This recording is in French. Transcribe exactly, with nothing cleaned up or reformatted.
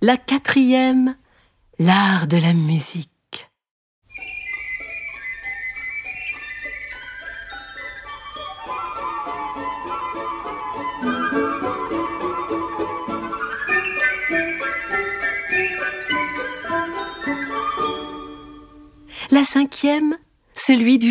La quatrième, l'art de la musique. La cinquième, celui du